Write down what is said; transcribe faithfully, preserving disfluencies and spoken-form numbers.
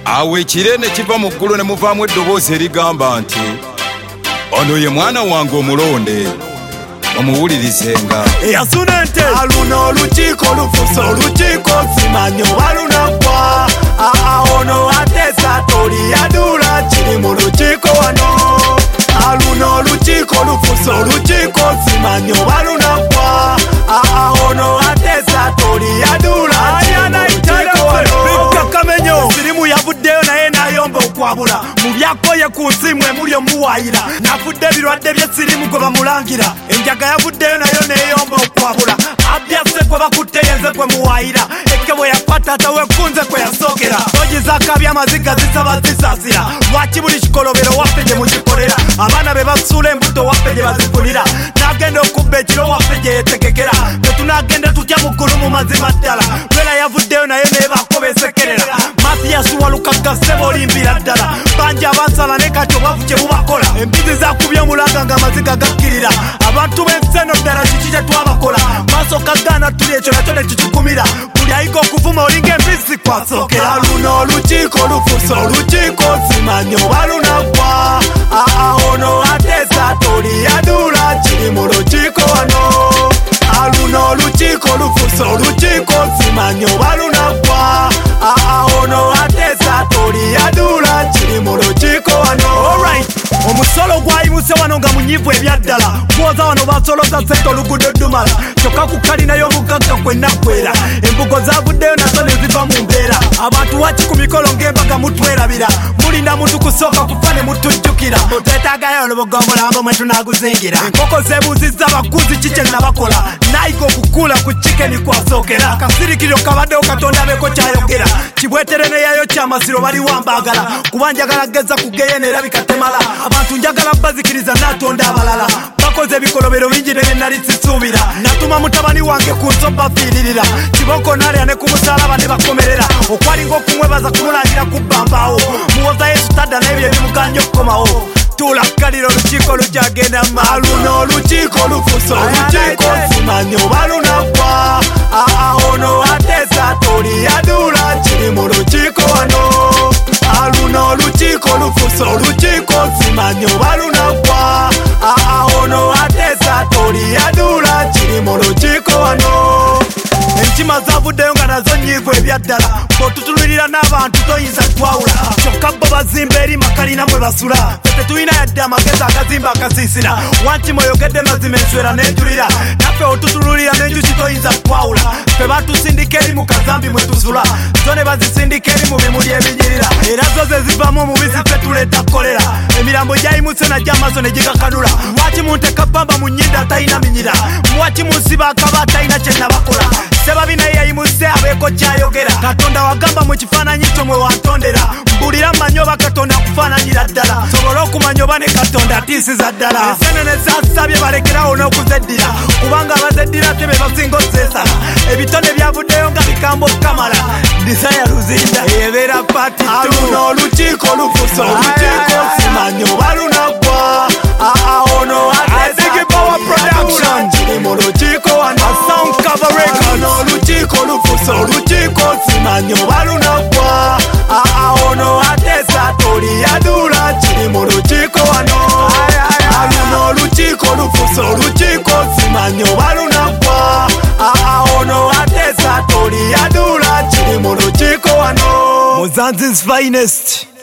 awo ekire ne kiva mu ggulu ne muvaamu eddoboozi erigamba nti ono ye mwana wange omulonde omuwulirizenga. eyasuna ente aluno olukiiko lufuuse olukiiko simanyi oba lunaggwa. aa ono ateesa toli yaduula kiri mu lukiiko wano. aluno olukiiko lufuuse olukiiko simanyi oba lunaggwa. aa ono ateesa toli yaduula kiri mu lukiiko wano. kamenyo sirimu yavuddeyo naye nayomba okwabula mu byakoye ku nsi mwe muli omuwaayira. navudde ebirwadde by'essirimu gwe bamulangira. enjaga yavuddeyo nayo neyomba okwabula. abyase gwe bakutte yenze gwe muwaayira. ekkebo yakwataata wekunze kwe yasookera. togi z'akabi amaziga zisaba zisaasira. lwaki buli kikolobero waffe gye mukikolera? abaana be basuula embuto waffe gye bazifunira. n'agenda okubba ekiro waffe gye yeetegekera. tetunagenda tutya mu ggulu mu mazima ddala. lwera yavuddeyo naye naye bakobeesekerera. Mathias Walukagga ssebo olimbira ddala. bangi abansala ne kati obwavu kye bubakola. embizi zakubye omulanga ng'amaziga gakkirira. abantu b'ensi eno ddala kiki kye twabakola? maaso kagaana tuli ekyo nakyo ne kikikumira. buli ayiga okuvuma olinga embisi kwasookera. luno olukiiko lufuuse olukiiko simanyi oba lunaggwa. aa ono ateesa toli yaduula kiri mu lukiiko wano. aluno olukiiko lufuuse olukiiko simanyi oba lunaggwa. aa ono ateesa toli yaduula kiri mu lukiiko wano. omusolo gwayimuse wano nga munyivu ebyaddala. gwoza wano basoloza sente oluguudo ddumala. kyokka ku kalinayo omugagga kwennaggwera. embugo zavuddeyo nazo ne ziva mu mbeera. abantu waki ku mikolo ng'embaga mutwerabira. mulinda muntu kusooka kufa ne mutujjukira. tetagayo olubugomulambo mwe tunaguzingira. enkoko zebuuzizza bakuzi ki kye nabakola. nayiga okukuula ku kikeni kwasookera. kasirikiro kabaddewo katonda beeko kyayogera. kibwetere neyayo kyamasiro baliwo mbaagala. kuba njagala geza kugeye nerabika temala. abantu njagala bazikiriza natonda abalala. bakoze ebikolobero bingi nebye nali sisuubira. natuma mutabani wange ku nso bafiiririra. kiboko nalya ne ku musalaba ne bakomerera. okwalinga okumwebaza kumulangira ku bbambaawo. muwoza yesu tadda n'ebyo ebimuganya okukomawo. tuula kkalira olukiiko lukyagenda maalu. luno olukiiko lufuuse olukiiko simanyi oba lunaggwa. aa ono ateesa toli yaduula kiri mu lukiiko wano. aluno olukiiko lufuuse olukiiko simanyi oba lunaggwa. aa ono ateesa toli yaduula kiri mu lukiiko wano. enkima zavuddeyo nga nazo nyiivu ebyaddala. bw'otutulirira n'abantu toyinza twawula. kyokka bo bazimba eri makalina mwe basula. tetulina yadde amagezi agazimba akasiisira. wankima oyogedde mazima enswera n'enjulira. naffe otutulirira n'enjuki toyinza twawula. ffe batusindika eri mu kazambi mwe tusula. zo ne bazisindika eri mu bimuli ebinyirira. era zo ze zivamu omubisi ffe tuleeta kolera. emirambo gyayimuse najja amaaso ne gigakanula. lwaki munteka bbamba mu nnyindo atalina minyira? lwaki munsiba akaba atalina kye nabakola? sebabi naye yayimuse abeeko kyayogera. katonda wagamba mu kifaananyi kyo mwe wantondera. mbulira mmanyi oba katonda akufaananyira ddala. sobola okumanya oba ne katonda atiisiza ddala. ensenene zasabye balekerawo n'okuzeddira. kubanga abazeddira te be basinga ozeesala. ebitone byavuddeyo nga bikambo kamala. disaya luzinda ebeera pati luno olukiiko lufuuse olukiiko simanyi oba lunaggwa. aa ono kiri mu lukiiko wano. olukiiko lufuuse olukiiko simanyi oba lunaggwa. aa ono ateesa toli yaduula kiri mu lukiiko wano. aluno olukiiko lufuuse olukiiko simanyi oba lunaggwa. aa ono ateesa toli yaduula kiri mu lukiiko wano. Muzanzi's finest.